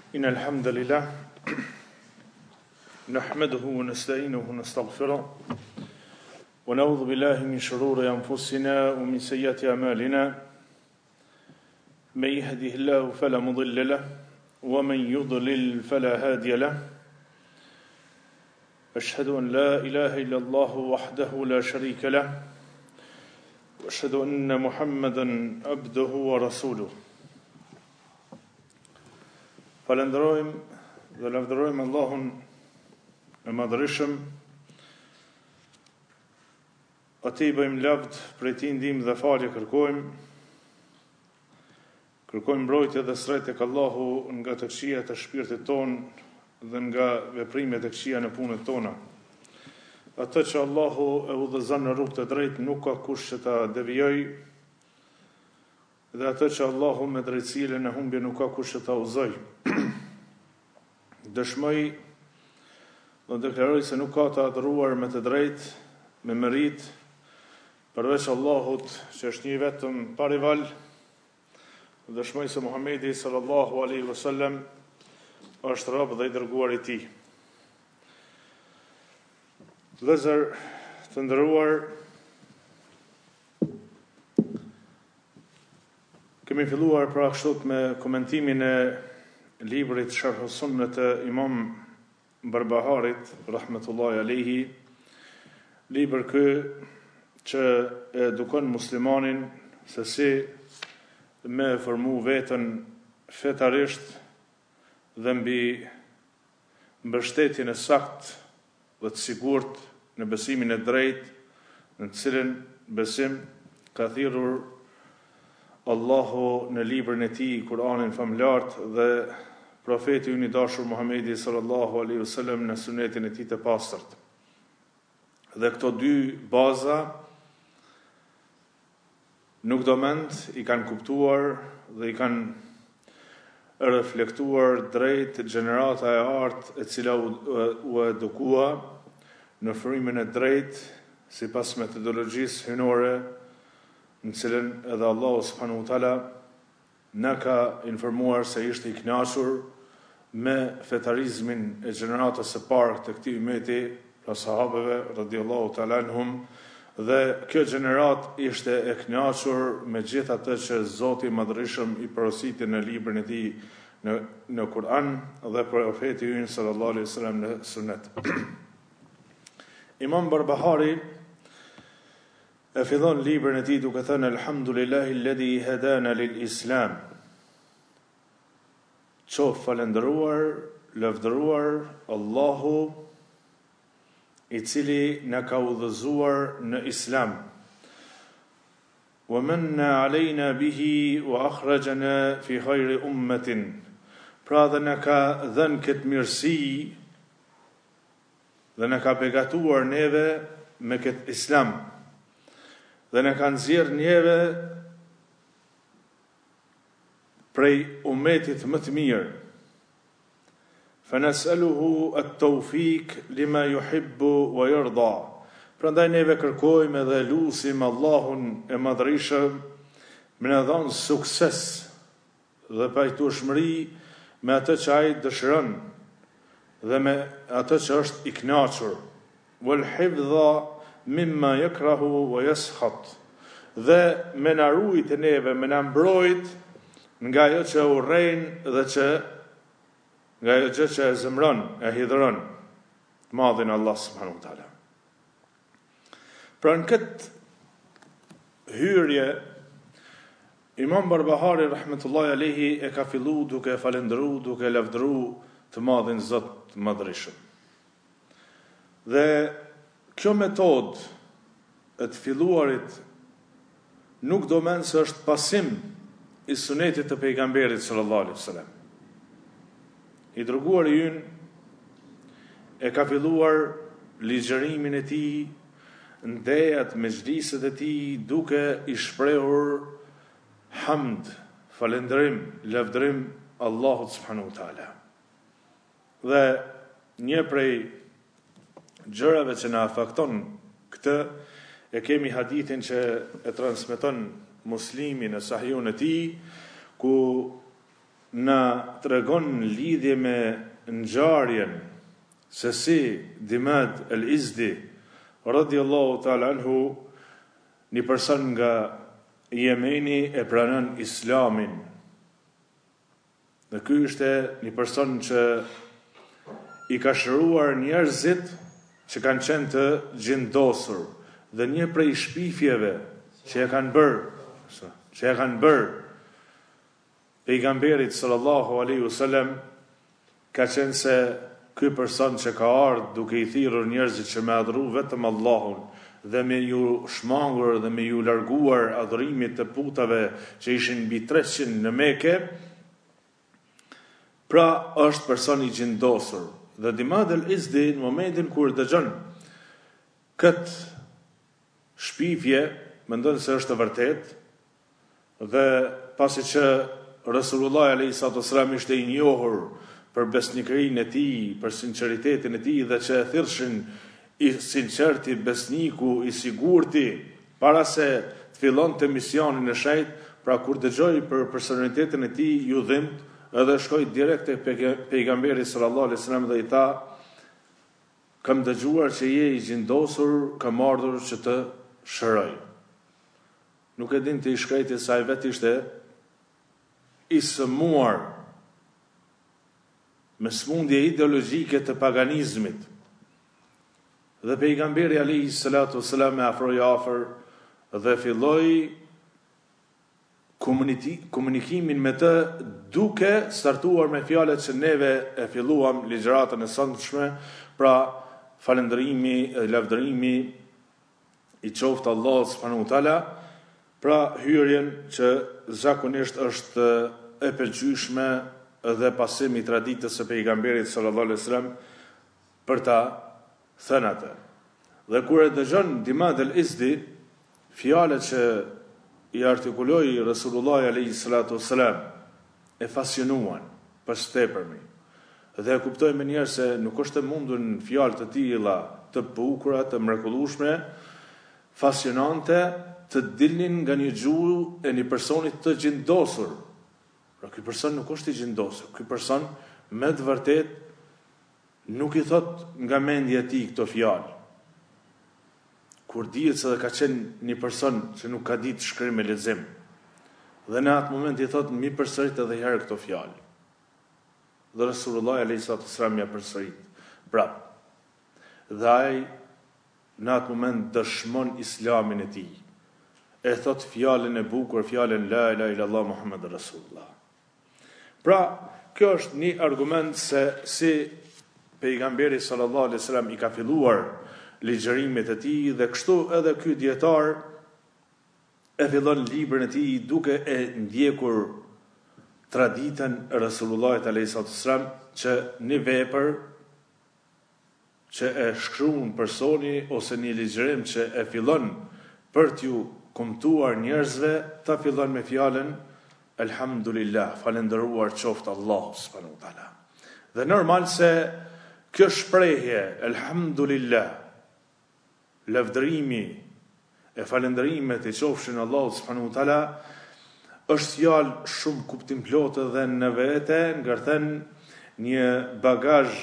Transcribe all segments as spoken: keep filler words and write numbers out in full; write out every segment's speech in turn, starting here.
إن الحمد لله نحمده ونستعينه ونستغفره ونعوذ بالله من شرور أنفسنا ومن سيئات أعمالنا من يهده الله فلا مضل له ومن يضلل فلا هادي له أشهد أن لا إله إلا الله وحده لا شريك له وأشهد أن محمدا عبده ورسوله. Falenderojmë dhe lavdërojmë Allahun e madhërisëm, atij bëjmë lavd, prej tij ndihmë dhe falje kërkojmë, kërkojmë mbrojtje dhe sret tek Allahu nga të këqijat e shpirtit tonë dhe nga veprimet e këqija në punët tona. Atë që Allahu e udhëzon në rrugë të drejtë nuk ka kush që ta devijojë, dhe atë që Allahu me drejtësinë në humbje nuk ka kush që ta udhëzoj. Dëshmoj dhe deklaroj se nuk ka të adhuruar me të drejtë, me merit, përveç Allahut që është një vetëm pa rival. Dëshmoj se Muhamedi sallallahu alaihi wasallam është rob dhe i dërguar i tij. Vëllezër të nderuar, kemi filluar pra kështu me komentimin e librit Sharh Sunnah të Imam Barbaharit rahmetullahi alayhi, libër ky që edukon muslimanin se si me formu veten fetarisht dhe mbi mbështetjen e saktë dhe të sigurt në besimin e drejtë, në të cilën besim ka thirrur Allahu në librin e tij, Kur'anin famulart, dhe profeti ynë i dashur Muhamedi sallallahu alaihi wasallam në sunetin e tij të pastërt. Dhe këto dy baza nuk do mend i kanë kuptuar dhe i kanë reflektuar drejt gjenerata e artë e cila u, u edukua në frymën e drejtë sipas metodologjisë hynore, në cilën edhe Allahu subhanahu wa taala na ka informuar se ishte i kënaqur me fetarizmin e gjeneratës së parë të këtij ummeti, pra sahabeve radhiyallahu taala anhum, dhe kjo gjenerat ishte e kënaqur me gjithë atë që Zoti i Madhërisëm i porositi në librin e tij në në Kur'an dhe profeti ynë sallallahu alaihi wasallam në sunet. Imam Barbahari e fillon librin e tij duke thënë Alhamdulillahi alladhi hadana lil Islam. Qof falendëruar, lavdëruar Allahu i cili na ka udhëzuar në Islam. Wa manna alejna bihi wa akhrajana fi khayri ummatin. Pra dhe na ka dhënë këtë mirësi dhe na ka begatuar neve me këtë Islam. Dhe në kanë zirë njeve prej umetit më të mirë. Fanas'aluhu at-tawfik lima yuhibbu wa yarda. Prandaj neve kërkojmë dhe lutim Allahun e Madhërisëm me na dhënë sukses dhe pajtueshmëri me atë që ai dëshiron dhe me atë që është i kënaqur. Wal hifdha mimma yakrahu wa yaskhat, dhe me na ruajt e neve, me na mbrojt nga ajo që urrejn dhe që nga ajo gjë që e zemron, e hidhron madhin Allah subhanahu wa taala. Pra në këtë hyrje Imam Barbahari rahmetullahi alayhi e ka fillu duke falendëru, duke lavdëru të madhin Zot të Madhërisëm. Dhe kjo metodë e të filluarit nuk do men se është pasim i sunetit të pejgamberit sallallahu alaihi wasallam. I dërguari ynë e ka filluar ligjërimin e tij, ndejat me xhliset e tij, duke i shprehur hamd, falendrim, lavdërim Allahut subhanahu wa taala. Dhe një prej gjërave që na afekton këtë, e kemi hadithin që e transmeton Muslimi në Sahihun e tij, ku na tregon lidhje me ngjarjen se si Dimad el-Izdi radhiyallahu ta'ala anhu, një person nga Jemeni, e pranon Islamin. Dhe ky ishte një person që i ka shëruar njerëzit që kanë qenë të gjendosur, dhe një prej shpifjeve që e kanë bërë, që e kanë bërë pejgamberit sallallahu alaihi wasallam, ka qenë se ky person që ka ardhur duke i thirrur njerëzit që me adhuru vetëm Allahun dhe me ju shmangur dhe me ju larguar adhurimit të putave që ishin mbi treqind në Mekë, pra është person i gjendosur. Dhe Dimad el-Izdi në momentin kur dëgjon këtë shpifje, mendon se është e vërtet, dhe pasi që Rasulullah alayhi salatu wasallam ishte i njohur për besnikërinë e tij, për sinqeritetin e tij, dhe që e thirrshin i sinqerti, besniku, i sigurti, para se të fillonte misionin e shejt, pra kur dëgjoi për personalitetin e tij, ju dhimbt, edhe shkoi direkt te pejgamberi sallallahu alaihi wasallam dhe i tha: kam dëgjuar që je i gjendosur, kam ardhur që të shëroj. Nuk e dinte i shkreti sa i vetë ishte i sëmuar me smundje ideologjike të paganizmit. Dhe pejgamberi alayhi salatu wasalam e afroi afër dhe filloi komunikimin me të, duke startuar me fjalët që neve e filluam ligjëratën e sëndshme, pra falëndërimi dhe lavdërimi i qoftë Allah subhanahu wa taala, pra hyrjen që zakonisht është e pëlqyeshme dhe pasim i traditës së pejgamberit sallallahu alaihi wasallam për ta thënë atë. Dhe kur e dëgjon Dimad el-Izdi fjalët që i artikuloi Rasulullah alayhi salatu wasalam, e fascinuan për tepërmi. Dhe e kuptoi më njëherë se nuk është e mundur në fjalë të tilla të bukura, të mrekullueshme, fascinante, të dilnin nga një gjuhë e një personit të gjendosur. Pra ky person nuk është i gjendosur, ky person me të vërtet nuk i thot nga mendja e tij këto fjalë. Kur dihet se ka qenë një person që nuk ka ditë shkrim e lexim, dhe në atë moment i thot mi përsërit edhe herë këto fjalë. Dhe Rasulullah alayhi salatu wasallam ja përsërit prap. Dhe ai në atë moment dëshmon islamin e tij. E thot fjalën e bukur, fjalën la ilaha illallah Muhammedur Rasulullah. Pra, kjo është një argument se si pejgamberi sallallahu alaihi wasallam i ka filluar ligjërimet e tij, dhe kështu edhe ky dietar e fillon librin e tij duke e ndjekur traditën e Rasulullahit alayhi salatu wasallam, që një vepër që e shkruan personi ose një ligjërim që e fillon për t'ju kumtuar njerëzve, ta fillon me fjalën Elhamdulillah, falendëruar qoftë Allah subhanahu wa taala. Dhe normal se kjo shprehje Elhamdulillah, lavdërimi e falendërimet i qofshin Allah subhanahu wa taala, është fjalë shumë kuptimplotë dhe në vete ngërthen një bagazh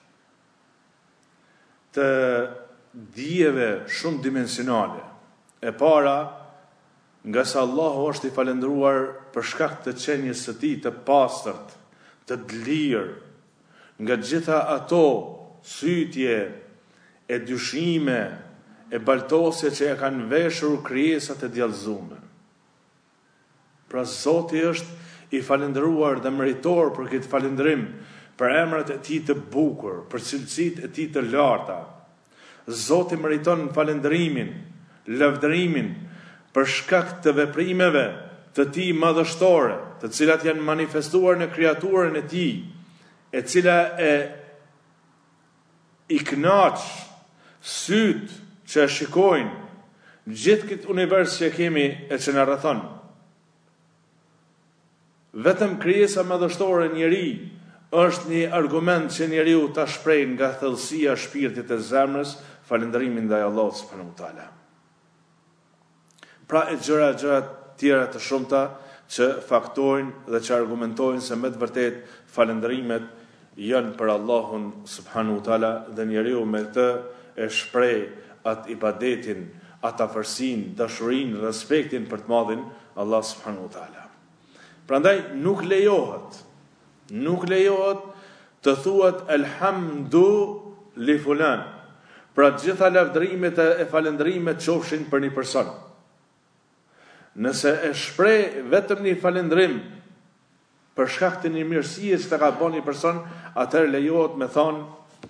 të dijeve shumë dimensionale. E para, nga sa Allahu është i falendëruar për shkak të qenies së tij të pastërt, të lirë, nga gjitha ato sytje e dyshime e baltosje që e kanë veshur krijesat e djallëzuara. Pra Zoti është i falendëruar dhe meritor për këtë falendërim, për emrat e tij të bukur, për cilësitë e tij të larta. Zoti meriton falendërimin, lavdërimin për shkak të veprimeve të tij madhështore, të cilat janë manifestuar në kriaturën e tij, e cila e i kënaq syt që e shikojnë gjithë këtë univers që kemi e që në rrethon. Vetëm krijesa madhështore njeri është një argument që njeriu ta shprehë nga thellësia e shpirtit të zemrës falënderimin ndaj Allahut subhanahu wa taala. Pra e gjëra gjëra tjera të shumta që faktojnë dhe që argumentojnë se me të vërtet falëndrimet janë për Allahun subhanahu wa taala dhe njeriu me të e shpreh atë ibadetin, atë afërsinë, dashurinë, respektin për të madhin Allah subhanahu wa taala. Prandaj nuk lejohet, nuk lejohet të thuhet elhamdu li fulan. Pra gjitha lavdërimet e falëndrimet qofshin për një person. Nëse e shpreh vetëm një falëndrim për shkak të një mirësie që të ka bën një person, atëherë lejohet me thonë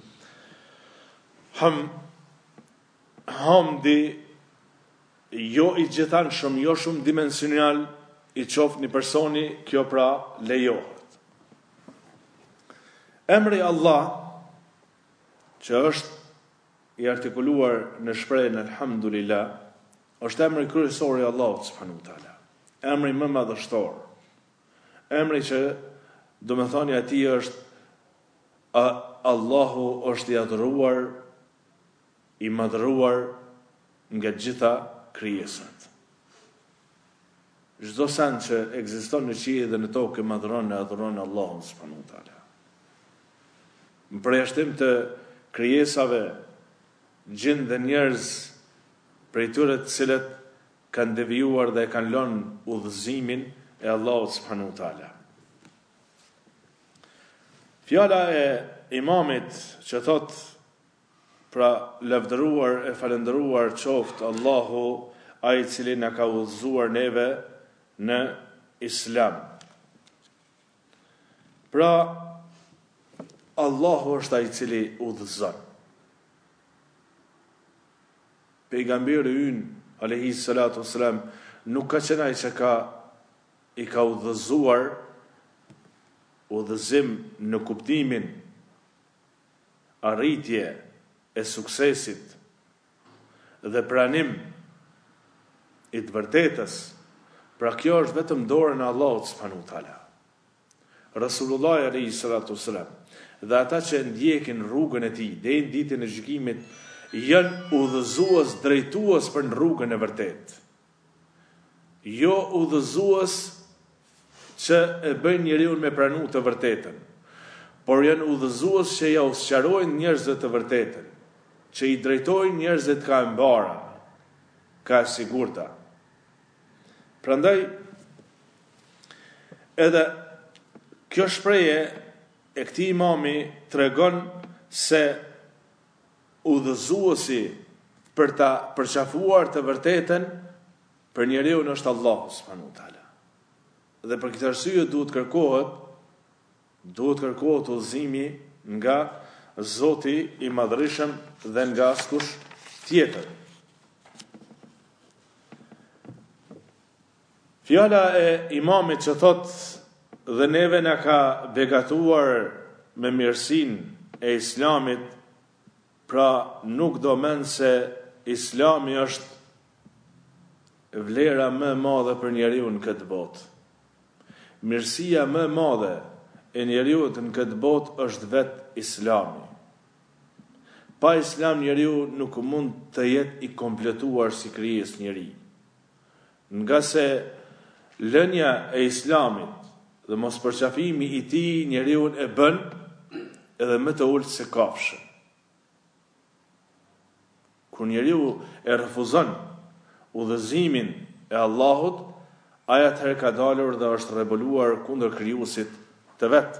ham hamdi jo i gjithanshëm, jo shumë dimensional i qoft një personi, kjo pra lejohet. Emri Allah, që është i artikuluar në shprehjen elhamdulillah, është emri kryesor i Allahut subhanahu wa taala. Emri më madhështor. Emri që do të thoni atij është a, Allahu është i adhuruar, i madhëruar nga gjitha krijesat. Çdo sen që ekziston në qiell dhe në tokë madhëron e adhuron Allahun subhanahu wa taala. Në përjashtim të krijesave gjin dhe njerëz prej tyre të cilët kanë devijuar dhe kanë lënë udhëzimin e Allahut subhanahu wa taala. Fjala e imamit që thot pra lavdëruar e falendëruar qoftë Allahu, ai i cili na ka udhëzuar neve në Islam. Pra Allahu është ai i cili udhëzon. Pejgamberi ynë alayhi salatu wassalam nuk ka qenë ai që ka i ka udhëzuar udhëzim në kuptimin arritje e suksesit dhe pranim i të vërtetës. Pra kjo është vetëm dorën e Allahut subhanahu wa taala. Rasulullah alayhi salatu wassalam dhe ata që ndjekin rrugën e tij deri në ditën e gjykimit janë udhëzues, drejtues për në rrugën e vërtetë. Jo udhëzues që e bëjnë njeriu me pranu të vërtetën, por janë udhëzues që ja usqarojnë njerëzve të vërtetën, që i drejtojnë njerëzit ka mbara, ka sigurta. Prandaj edhe kjo shprehje e këtij imami tregon se udhëzuesi për ta përqafuar të vërtetën për njeriu është Allahu subhanahu wa taala. Dhe për këtë arsye duhet kërkohet duhet kërkohet udhëzimi nga Zoti i Madhërisëm dhe nga askush tjetër. Fjala e imamit që thot dhe neve na ka begatuar me mirësinë e Islamit, pra nuk do mend se Islami është vlera më e madhe për njeriu në këtë botë. Mirësia më e madhe e njeriu në këtë botë është vetë Islami. Pa Islam njeriu nuk mund të jetë i kompletuar si krijes njeri. Nga se lënia e Islamit dhe mos përqafimi i tij njeriu e bën edhe më të ulët se kafshë. Kur njeriu e refuzon udhëzimin e Allahut, ai atëherë ka dalur dhe është rebuluar kundër krijuesit të vet.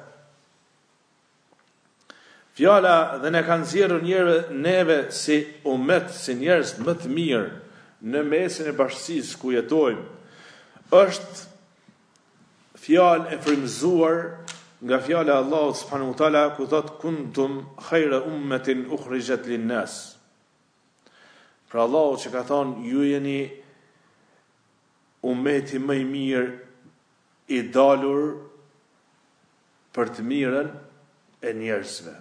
Fjala dhe ne kanë nxjerrur njerëve neve si umet, si njerëz më të mirë në mesin e bashkësisë ku jetojmë, është fjalë e frymëzuar nga fjala e Allahut subhanahu wa taala ku thot kuntum khayra ummatin ukhrijat lin-nas. Pra Allahu që ka thonë ju jeni ummeti më i mirë i dalur për të mirën e njerëzve.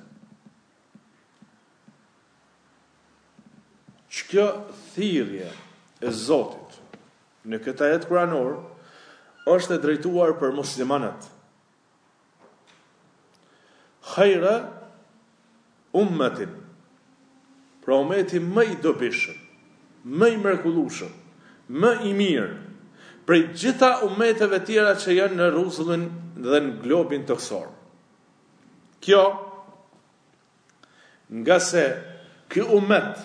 Që kjo thirrje e Zotit në këtë ajet kuranor është e drejtuar për muslimanët. Khajra ummetin, pra ummeti më i dobishëm, më i mrekullueshëm, më i mirë, prej gjitha ummeteve tjera që janë në rruzullin dhe në globin toksor. Kjo, nga se ky ummet,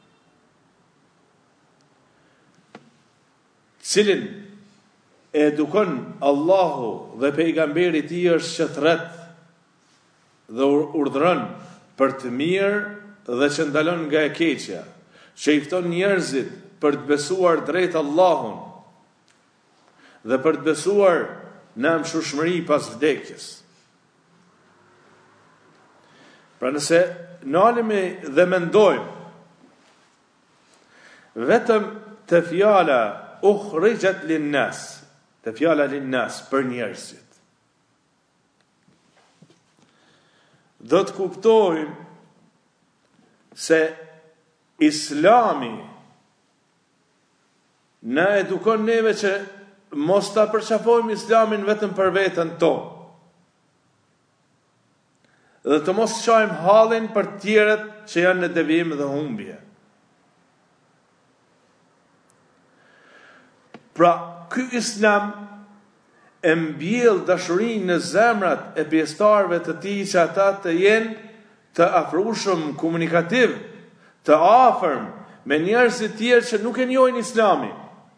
cilin e edukon Allahu dhe pejgamberi i tij është që thret dhe urdhëron për të mirë dhe që ndalon nga e keqja, që i fton njerëzit për të besuar drejt Allahun dhe për të besuar në mëshirshmëri pas vdekjes. Pra nëse nalemi dhe mendojmë vetëm të fjala ukhrijat linnas, të fjala linnas për njerëzit, do të kuptojmë se Islami na edukon neve që mos ta përqafojmë Islamin vetëm për veten tonë, dhe të mos shajmë hallin për tjerët që janë në devijim dhe humbje. Pra, ky Islam e mbjell dashurinë në zemrat e pjesëtarëve të tij që ata të jenë të afrueshëm, komunikativ, të afërm me njerëz të tjerë që nuk e njohin Islamin.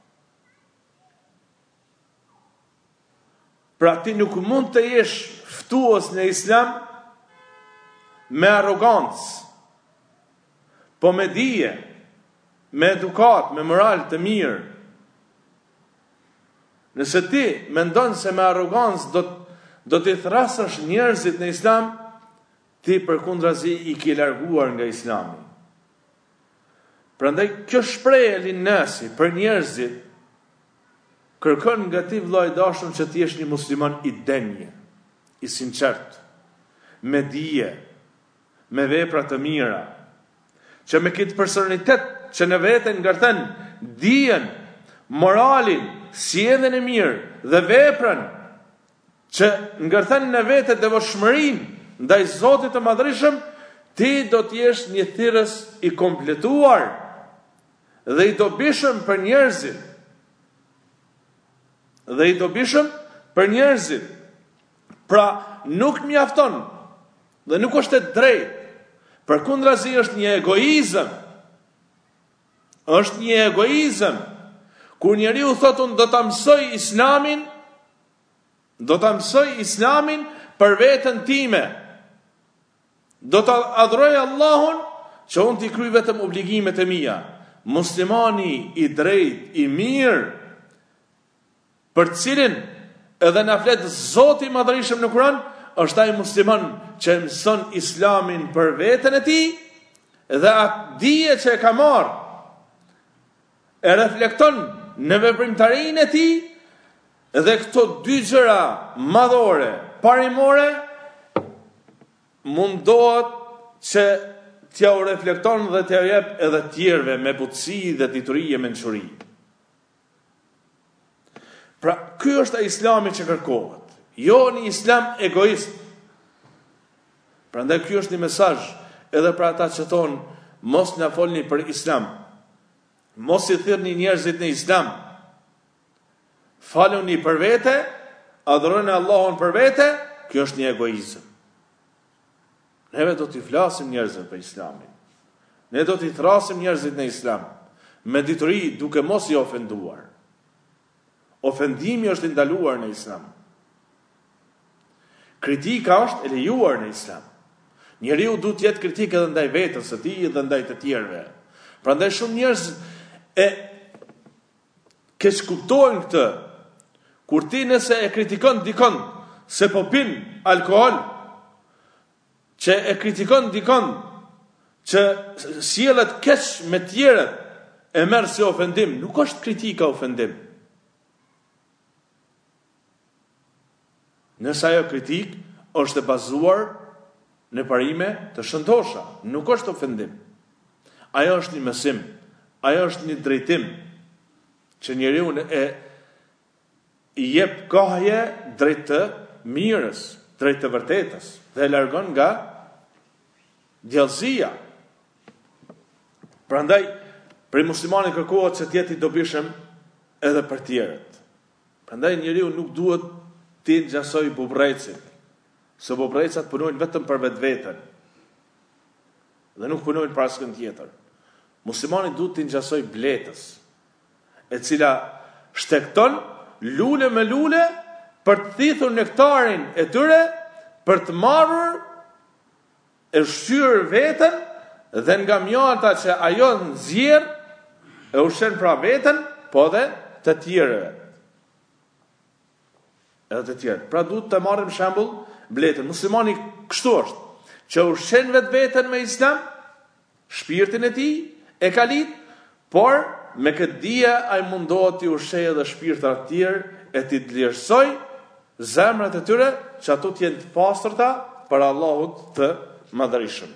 Pra ti nuk mund të jesh ftuos në Islam me arrogancë, po me dije, me edukat, me moral të mirë. Nëse ti mendon se me arrogancë do do t'i thrasësh njerëzit në Islam, ti përkundrazi i ke larguar nga Islami. Prandaj kjo shprehje linnasi për njerëzit kërkon nga ti vllai dashur që ti jesh një musliman i denjë, i sinqert, me dije, me vepra të mira, që me këtë personalitet që në veten ngarten dijen, moralin, sjelljen e mirë dhe veprën që ngërthen në vete devotshmërinë ndaj Zotit të Madhërisëm, ti do të jesh një thirrës i kompletuar dhe i dobishëm për njerëzit. Dhe i dobishëm për njerëzit. Pra, nuk mjafton dhe nuk është e drejtë. Përkundrazi është një egoizëm. Është një egoizëm kur njeriu thotë unë do ta mësoj Islamin, do ta mësoj Islamin për veten time. Do ta adhuroj Allahun që unë t'i kryej vetëm obligimet e mia. Muslimani i drejt, i mirë, për cilin edhe na flet Zoti i Madhërisëm në Kur'an, është ai musliman që mëson Islamin për veten e tij dhe atë dije që e ka marrë e reflekton në veprimtarinë e tij, dhe këto dy gjëra madhore, parimore, mundohet që t'ja u reflekton dhe t'ja jep edhe tjerëve me butësi dhe dituri e mençuri. Pra, ky është ai Islami që kërkohet, jo një Islam egoist. Prandaj ky është një mesazh edhe për ata që thonë mos na folni për Islam. Mos i thirrni njerëzit në Islam. Faluni për vete, adhuroni Allahun për vete, kjo është një egoizëm. Neve do t'i flasim njerëzve për Islamin. Ne do t'i thrasim njerëzit në Islam me dituri duke mos i ofenduar. Ofendimi është i ndaluar në Islam. Kritika është e lejuar në Islam. Njeriu duhet të jetë kritik edhe ndaj vetes së tij dhe ndaj të tjerëve. Prandaj shumë njerëz e keq kuptojnë këtë. Kur ti nëse e kritikon dikon se po pin alkool, që e kritikon dikon që sjellet keq me tjerët, e merr si ofendim, nuk është kritika ofendim. Nëse ajo kritik është e bazuar në parime të shëndosha, nuk është ofendim. Ajo është një mësim, ajo është një drejtim që njeriu e i jep kohje drejt të mirës, drejt të vërtetës dhe e largon nga djallëzia. Prandaj, për muslimanin kërkohet që të jetë i dobishëm edhe për tjerët. Prandaj njeriu nuk duhet të ngjasoj bubrrecit, se bubrrecat punojnë vetëm për vetveten dhe nuk punojnë për asnjë tjetër. Muslimani duhet të ngjasoj bletës, e cila shtekton lule me lule për të thithur nektarin e tyre, për të marrur e shqyrë veten dhe nga mjata që ajo nxjerr e ushqen pra veten, po dhe të tjerëve. Edhe të tjerë. Pra duhet të marrim shembull bletën. Muslimani kështu është, që ushqen vetë veten me islam, shpirtin e tij e ka lidh, por me këtë dije ai mundohet të ushqejë edhe shpirtra të tjerë e të vlerësoj zemrat e tyre që ato të jenë të pastërta për Allahut të madhërisëm.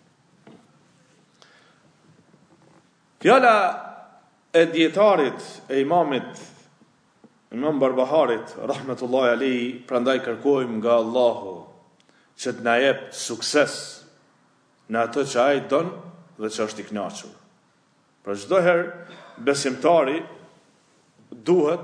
Fjala e dietarit e imamit Imam Barbaharit rahmetullahi alayhi, prandaj kërkojmë nga Allahu që të na jep sukses në ato që ai don dhe që është i kënaqur. Për çdo herë besimtari duhet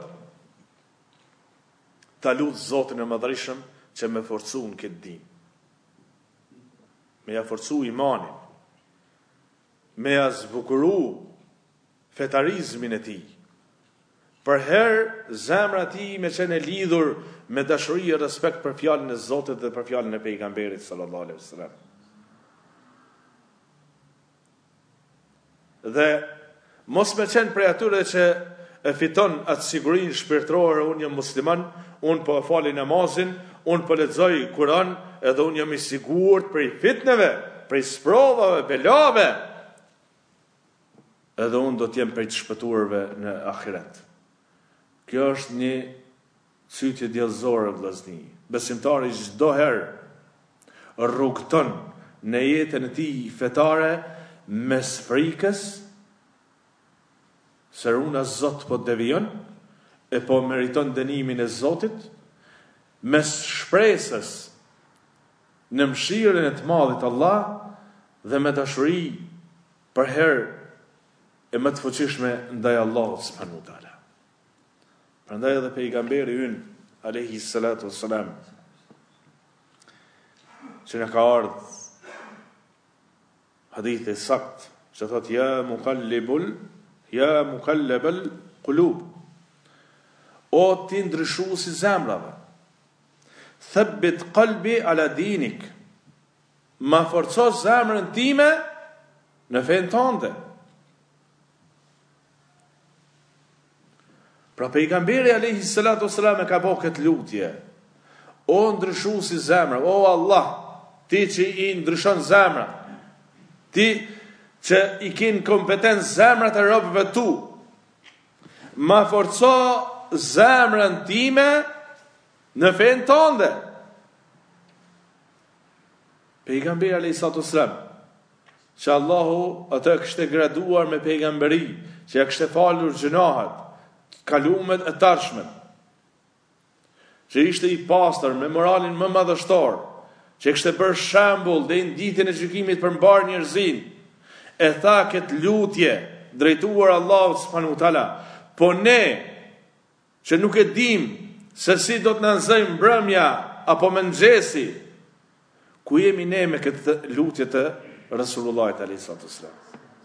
ta lutë Zotin e madhërisëm që me forcu në këtë din, me ja forcu imanin, me ja zbukuru fetarizmin e tij. Për herë zemra e tij me qenë e lidhur me dashuri e respekt për fjalën e Zotit dhe për fjalën e pejgamberit sallallahu alaihi wasallam. Dhe mos me qenë prej atyre që e fiton atë sigurinë shpirtërore, unë jam musliman, unë po e fali namazin, unë po lexoj Kur'an, edhe unë jam i sigurt prej fitneve, prej sprovave, belave, edhe unë do t'jem prej të shpëtuarve në ahiret. Kjo është një çytje djallëzore vëllazëni. Besimtari çdo herë rrugton në jetën e tij fetare mes frikës se runa Zot po devijon e po meriton dënimin e Zotit, mes shpresës në mëshirën e të Madhit Allah dhe me dashuri për herë e më të fuqishme ndaj Allahut subhanahu wa taala. Prandaj edhe pejgamberi ynë alayhi salatu wassalam, që në ka ardhur hadith e sakt që thot ja muqallibul ja muqallibal qulub, o ti ndryshuesi zemrave, thabbit qalbi ala dinik, ma forco zemrën time në fen tënde. Pra pejgamberi alayhi salatu wassalam e ka bëu këtë lutje: o ndryshuesi zemrave, o Allah, ti që i ndryshon zemrat, ti që i kin kompetencë zemrat e robëve tu, ma forco zemrën time në fen tënde. Pejgamberi alayhi salatu wassalam, që Allahu atë kishte graduar me pejgamberi, që ja kishte falur gjunahet, kalumet e tarshmet, që ishte i pastër me moralin më madhështor, që kishte bërë shembull dhe në ditën e gjykimit për mbar njerëzin, e tha këtë lutje drejtuar Allahut subhanahu wa taala: po ne që nuk e dim se si do të na nxejmë mbrëmja apo mëngjesi, ku jemi ne me këtë lutje të Resulullahit alayhi salatu wasallam?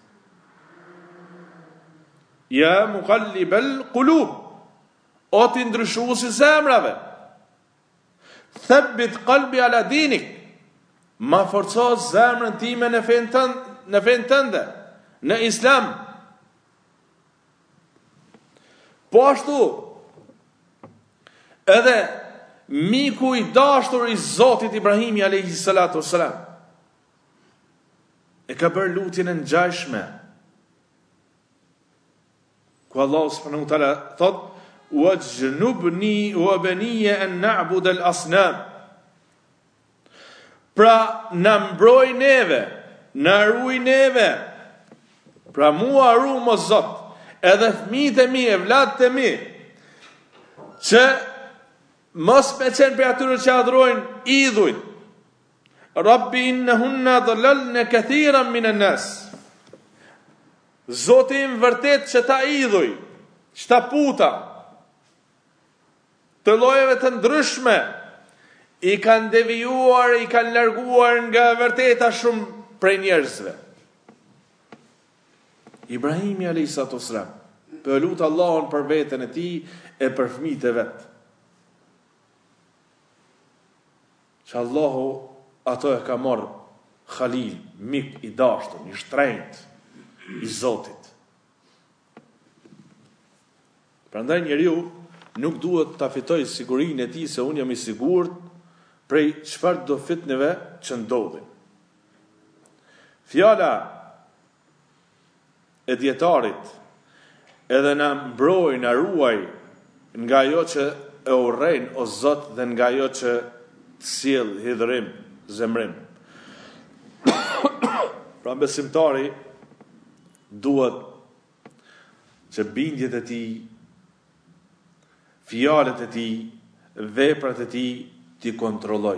Ja muqallibal qulub, o ti ndryshuesi zemrave, thabbit qalbi ala dinik, ma forco zemrën time në fen tënde, në fen tënde, në islam. Po ashtu edhe miku i dashur i Zotit Ibrahimi alayhi salatu wassalam e ka bërë lutjen e ngjashme, ku Allah subhanahu wa taala thot: wajnubni wa baniya an na'bud al-asnam. Pra na mbroj neve, na ruaj neve, pra mua ru mo Zot, edhe fëmijët e mi, e vllatë e mi, që mos me qenë për atyre që adhrojnë idhujt. Rabbi innahunna dhalalna kathiran min an-nas. Zotim vërtet që ta idhuj, që ta puta, të llojeve të ndryshme i kanë devijuar, i kanë larguar nga vërteta shumë prej njerëzve. Ibrahimi alayhis salam po lut Allahun për veten e tij e për fëmijët e vet. Që Allahu ato e ka marrë Khalil, mik i dashur, i shtrenjtë i Zotit. Prandaj njeriu nuk duhet ta fitojë sigurinë e tij se unë jam i sigurt prej çfarë do fitneve që ndodhin. Fjala e dietarit edhe na mbroj, na ruaj nga ajo që e urrejn o Zot dhe nga ajo që sjell hidhrim, zemrim. Pra besimtari duhet që bindjet e tij, fjalët e tij, veprat e tij t'i kontrolloj.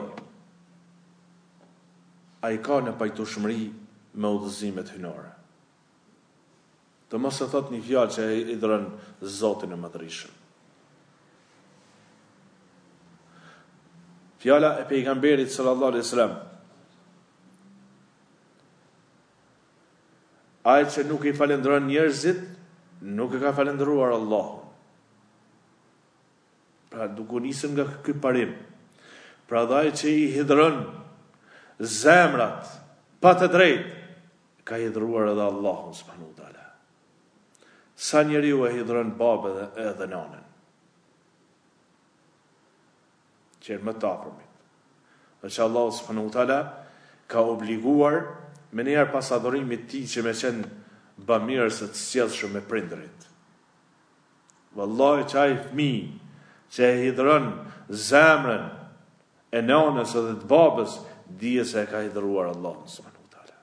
Ai ka në pajtueshmëri me udhëzimet hynore. Të mos e thot një fjalë që i dhëron Zotin e Madhërisht. Fjala e pejgamberit sallallahu alaihi wasallam. Ai që nuk i falendron njerëzit, nuk e ka falendruar Allahun. Pra duke nisëm nga ky parim. Pra dhe ai që i hidhron zemrat pa të drejtë, ka hidhruar edhe Allahun subhanahu wa taala. Sa njeriu e hidhron babën edhe, edhe nanën. Që më të afërmit. Dhe që Allah subhanahu wa taala ka obliguar me njerë pas adhurimit ti që me qenë bamirës e të sjellshëm me prindërit. Wallahi që ai fëmijë që e hidhron zemrën e nanës edhe të babës, dije se e ka hidhruar Allahun subhanahu wa taala.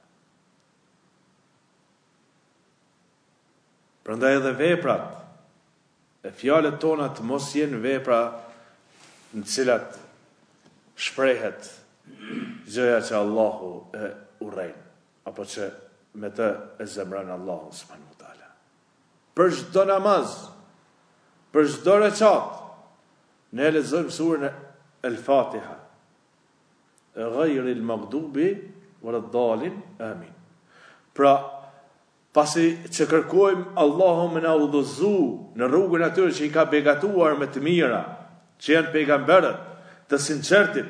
Prandaj edhe veprat e fjalët tona të mos jenë vepra në cilat shprehet gjëja që Allahu e urrejn, apo që me të e zemran Allahu subhanahu wa taala. Për çdo namaz, për çdo recat, ne lexojmë surën El-Fatiha. Ghayril maghdubi waladdallin, amin. Pra, pasi që kërkojmë Allahu me na udhëzu në rrugën atyre që i ka begatuar me të mira, që janë pejgamberët të sinqertit,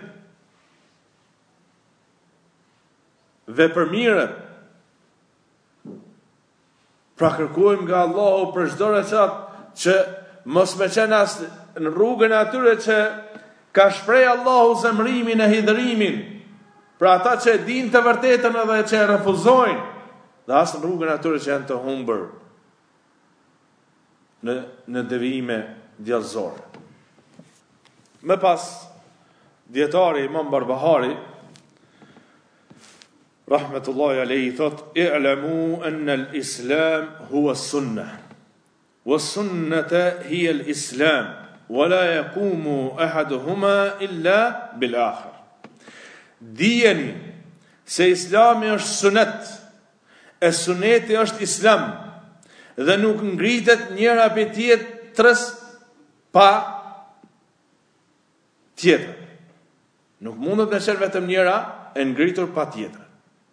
vepërmirët, pra kërkojmë nga Allahu për çdo recat që mos me qenë as në rrugën atyre që ka shpreh Allahu zemrimin e hidhrimin, pra ata që e dinë të vërtetën edhe që e refuzojnë, dhe as në rrugën atyre që janë të humbur në, në devijime djallëzore. Më pas, dietari Imam Barbahari rahmetullahi alayhi thot: "I'lamu anna al-islam huwa as-sunnah, was-sunnata hiya al-islam, wa la yaqumu ahaduhuma illa bil-akhar." Dijeni se Islami është sunet, e suneti është Islam, dhe nuk ngritet njëra prej tjetrës pa tjetër. Nuk mundet me qenë vetëm njëra e ngritur pa tjetër.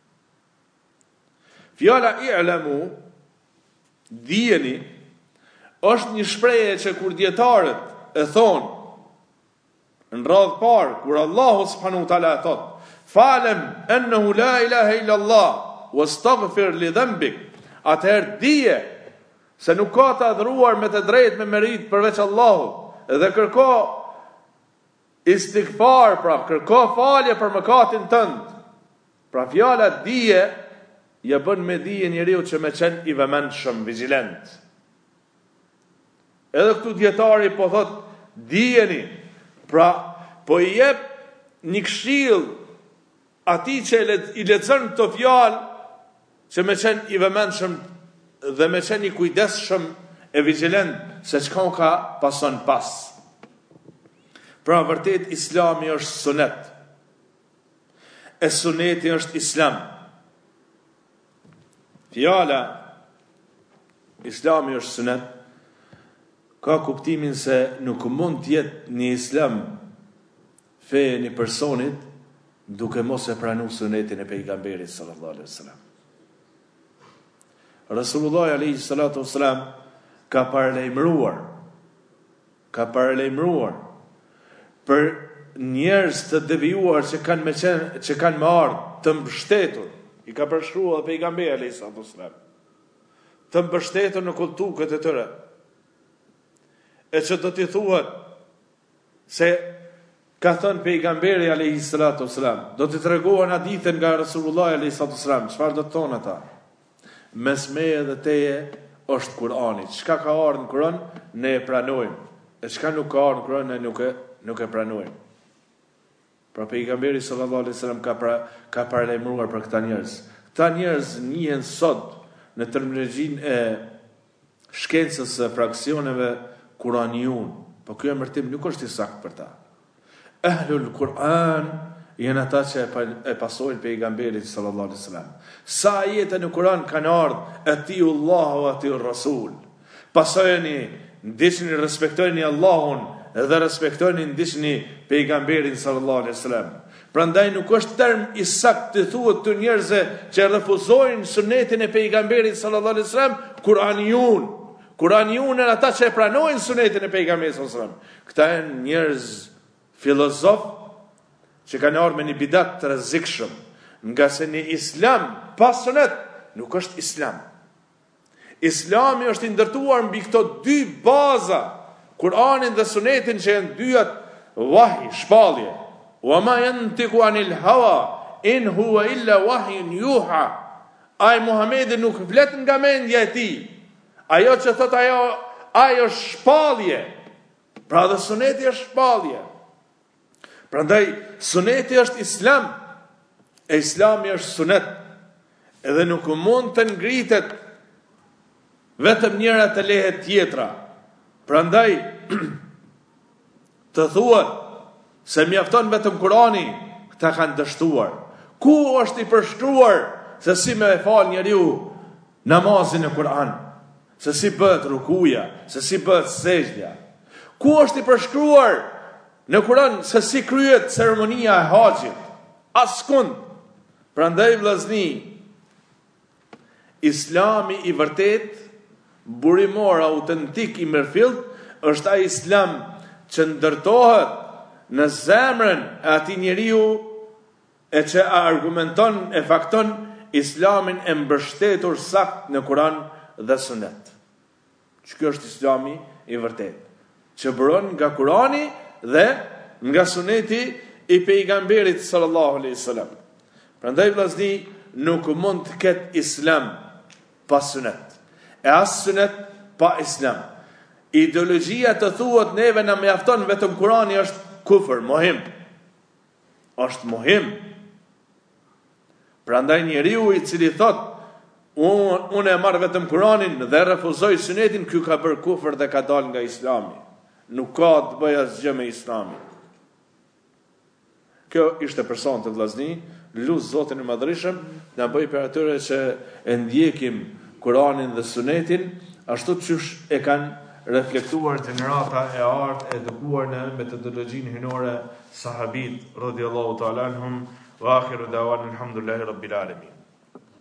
Fjala i'lamu, dijeni, është një shprehje që kur dietarët e thonë në radhë parë, kur Allahu subhanahu wa taala thot: "Fa'lam annahu la ilaha illa Allah wastaghfir li dhanbik", atëherë dije se nuk ka të adhuruar me të drejtë me merit përveç Allahut, dhe kërko istighfar, pra kërko falje për mëkatin tënd. Pra fjala dije ja bën me dije njeriu që me qenë i vëmendshëm, vigjilent. Edhe këtu dietari po thot dijeni, pra po i jep një këshill atij që i lexon këto fjalë që me qenë i vëmendshëm dhe me qenë i kujdesshëm e vigjilent se çka ka pason pas. Pra vërtet Islami është sunet. E suneti është Islam. Fjala Islami është sunet ka kuptimin se nuk mund tjetë një islam fe një personit duke mos e pranu sunetin e pejgamberit sallallahu alaihi wasallam. Rasulullah alaihi salatu wasallam ka paralajmëruar ka paralajmëruar për njerëz të devijuar që kanë me qenë, që kanë me ardhë të mbështetur, i ka përshkruar pejgamberi alaihi salatu wasallam, të mbështetur në kultuket e tyre, e që do t'i thuhet se ka thënë pejgamberi alaihi salatu wasallam, do t'i tregohen hadithe nga Rasulullah alaihi salatu wasallam, çfarë do të thonë ata? Mes meje dhe teje është Kurani. Çka ka ardhur në Kur'an ne e pranojmë, e çka nuk ka ardhur në Kur'an ne nuk e nuk e pranojmë. Pra pejgamberi sallallahu alaihi wasallam ka pra, ka paralajmëruar për këta njerëz. Këta njerëz njihen sot në terminologjinë e shkencës së fraksioneve Kuraniun, po ky emërtim nuk është i saktë për ta. Ahlul Kur'an janë ata që e pasojnë pejgamberit sallallahu alaihi wasallam. Sa ajete në Kur'an kanë ardhur atiu Allahu wa atiu Rasul. Pasojeni, ndiqni, respektojeni Allahun dhe respektojeni, ndiqni pejgamberin sallallahu alaihi wasallam. Prandaj nuk është term i saktë të thuhet të njerëzve që refuzojnë sunetin e pejgamberit sallallahu alaihi wasallam Kuraniun. Kuraniun janë ata që e pranojnë sunetin e pejgamberit sallallahu alaihi wasallam. Këta janë njerëz filozof që kanë ardhur me një bidat të rrezikshëm, nga se një islam pa sunet nuk është islam. Islami është i ndërtuar mbi këto dy baza, Kur'anin dhe sunetin, që janë dyat wahi, shpallje. Wa ma yantiqu anil hawa in huwa illa wahyun yuha. Ai Muhamedi nuk flet nga mendja e tij. Ajo që thot ajo, ajo është shpallje. Pra dhe suneti është shpallje. Prandaj suneti është islam, e islami është sunet, edhe nuk mund të ngritet vetëm njëra të lehet tjetra. Prandaj të thuat se mjafton vetëm Kurani, këta kanë dështuar. Ku është i përshkruar se si me e fal njeriu namazin e Kur'an, se si bëhet rukuja, se si bëhet sejdja? Ku është i përshkruar në Kur'an se si kryet ceremonia e haxhit? Askund. Prandaj vllazni, Islami i vërtet, burimor, autentik, i mërfilt, është ai islam që ndërtohet në zemrën e atij njeriu e që argumenton e fakton islamin e mbështetur sakt në Kur'an dhe Sunet. Që kjo është Islami i vërtet, që bëron nga Kur'ani dhe nga Suneti i pejgamberit sallallahu alaihi wasallam. Prandaj vllazni, nuk mund të ketë Islam pa Sunet, e as Sunet pa Islam. Ideologjia të thuhet neve na mjafton vetëm Kurani është kufër, mohim. Është mohim. Prandaj njeriu i cili thot unë un e marr vetëm Kuranin dhe refuzoj Sunetin, ky ka bërë kufër dhe ka dalë nga Islami. Nuk ka të bëjë asgjë me Islamin. Kjo ishte person të vllazni, lut Zotin e Madhërisëm na bëj për atyre që e ndjekim Kuranin dhe Sunetin ashtu siç e kanë reflektuar gjenerata e artë e edukuar në metodologjinë hynore sahabit radhiyallahu ta'ala anhum, wa akhiru da'wan alhamdulillahi rabbil alamin.